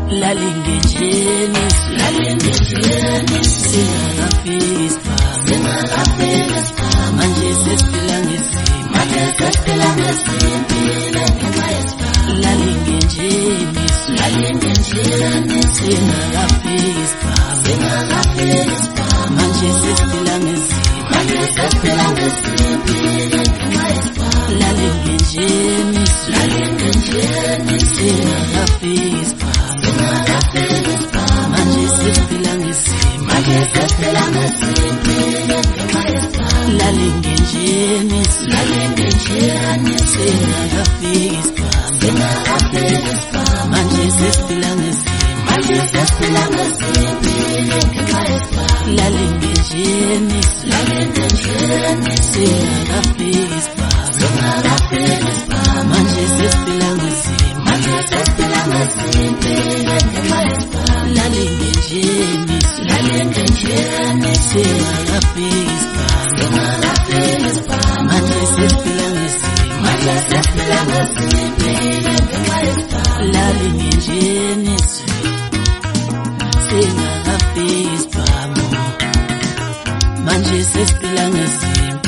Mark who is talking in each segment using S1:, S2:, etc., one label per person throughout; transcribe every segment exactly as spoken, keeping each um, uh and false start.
S1: lalingejeni lalingejeni singakafika singakafika manje sesiphila ngesimo manje sesiphila ngesimo lalingejeni lalingejeni singakafika singakafika manje sesiphila ngesimo manje sesiphila ngesimo lalingejeni lalingejeni singakafika manje sesiphila ngesimo manje sesiphila ngesimo lalingejeni lalingejeni singakafika singakafika manje sesiphila ngesimo manje sesiphila ngesimo lalingejeni lalingejeni singakafika singakafika manje sesiphila ngesimo manje sesiphila ngesimo lalingejeni lalingejeni singakafika singakafika manje sesiphila ngesimo manje sesiphila ngesimo lalingejeni singakafika manje sesiphila ngesimo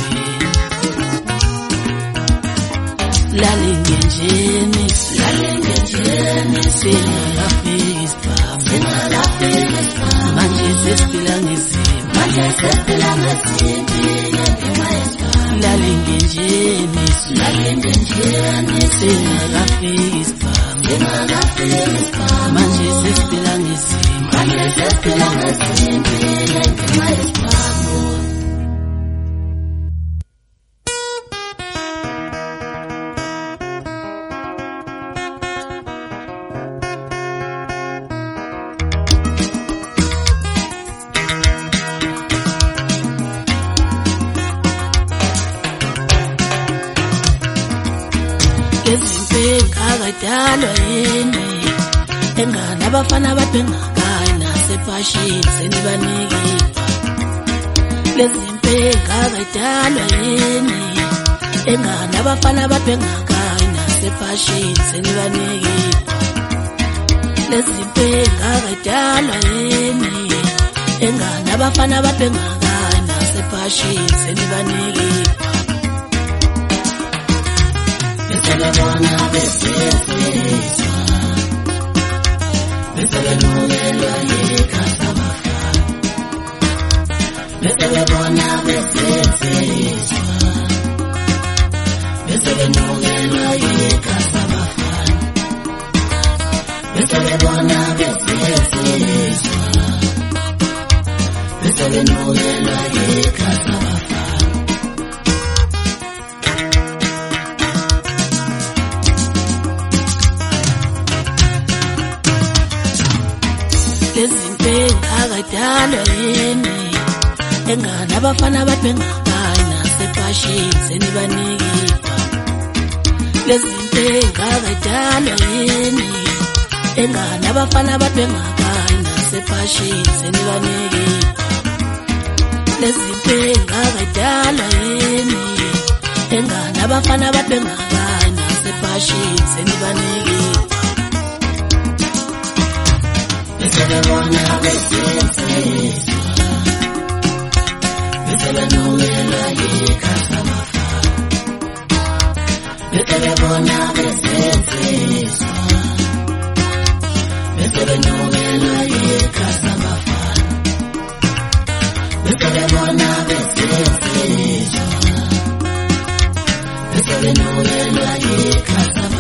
S1: lalingejeni lalingejeni singakafika singakafika manje sesiphila ngesimo manje sesiphila ngesimo lalingejeni lalingejeni singakafika singakafika manje sesiphila ngesimo manje sesiphila ngesimo Akadalwa yini engane abafana ababhengakayi nasefashini senibanikipha lezimpinga akadalwa yini engane abafana ababhengakayi nasefashini senibanikipha lezimpinga akadalwa yini engane abafana ababhengakayi nasefashini senibanikipha Beselebona besifiswa Besebenulelwa yikhasa bafana Beselebona besifiswa Besebenulelwa yikhasa bafana Beselebona besifiswa Besebenulelwa yikhasa bafana lezimpinga akadalwa yini engane abafana ababhengakayi nasefashini senibanikipha lezimpinga akadalwa yini engane abafana ababhengakayi nasefashini senibanikipha lezimpinga akadalwa yini engane abafana ababhengakayi nasefashini senibanikipha Beselebona besifiswa Besebenulelwa yikhasa bafana Beselebona besifiswa Besebenulelwa yikhasa bafana Beselebona besifiswa Besebenulelwa yikhasa bafana